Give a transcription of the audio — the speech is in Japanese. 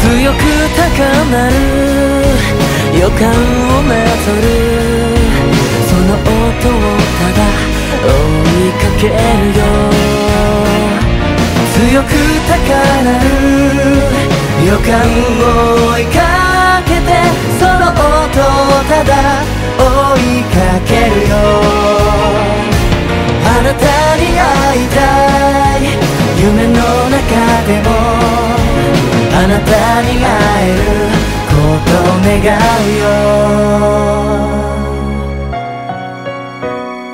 強く高鳴る予感をなぞる、その音をただ追いかけるよ。強く高鳴る予感を追いかけて、その音をただ追いかけるよ。あなたに会いたい、夢の中でもあなたに会えることを願うよ。